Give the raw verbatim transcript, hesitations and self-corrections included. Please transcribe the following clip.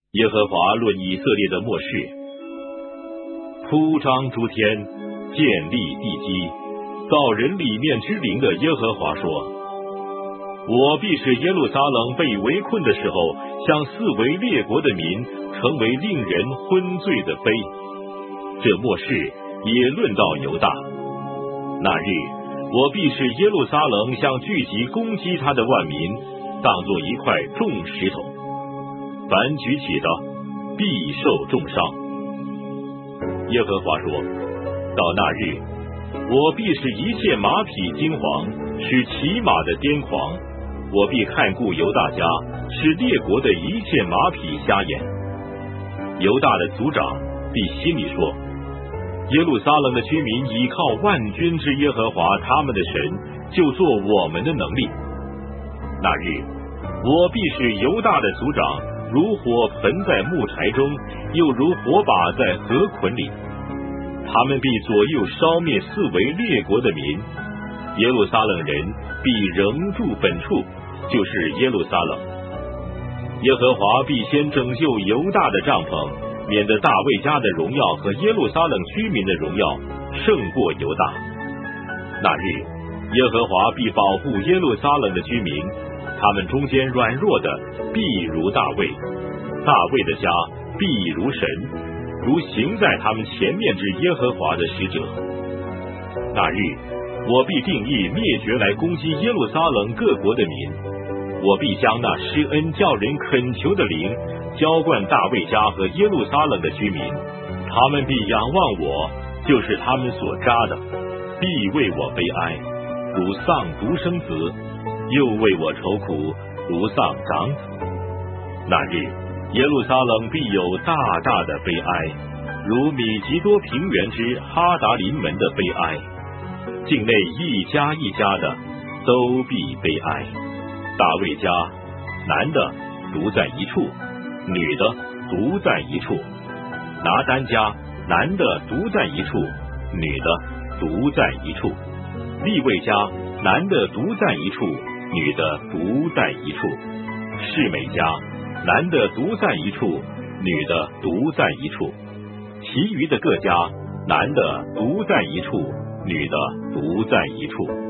耶和华论以色列的末世，铺张诸天，建立地基，造人里面之灵的耶和华说：我必使耶路撒冷被围困的时候，像四围列国的民，成为令人昏醉的杯。这末世也论到犹大。那日，我必使耶路撒冷像聚集攻击他的万民，当作一块重石头，凡举起的必受重伤。耶和华说：到那日，我必使一切马匹惊惶，使骑马的癫狂。我必看顾犹大家，使列国的一切马匹瞎眼。犹大的族长必心里说：耶路撒冷的居民倚靠万军之耶和华他们的神，就做我们的能力。那日，我必使犹大的族长如火焚在木柴中，又如火把在河捆里。他们必左右烧灭四围列国的民。耶路撒冷人必仍住本处，就是耶路撒冷。耶和华必先拯救犹大的帐篷，免得大卫家的荣耀和耶路撒冷居民的荣耀胜过犹大。那日，耶和华必保护耶路撒冷的居民，他们中间软弱的必如大卫，大卫的家必如神，如行在他们前面之耶和华的使者。那日，我必定义灭绝来攻击耶路撒冷各国的民，我必将那施恩叫人恳求的灵浇灌大卫家和耶路撒冷的居民，他们必仰望我，就是他们所扎的，必为我悲哀，如丧独生子，又为我愁苦，如丧长子。那日，耶路撒冷必有大大的悲哀，如米吉多平原之哈达林门的悲哀，境内一家一家的都必悲哀。大卫家，男的独在一处，女的独在一处；拿单家，男的独在一处，女的独在一处；利未家，男的独在一处，女的独在一处；示每家，男的独在一处，女的独在一处；其余的各家，男的独在一处，女的独在一处。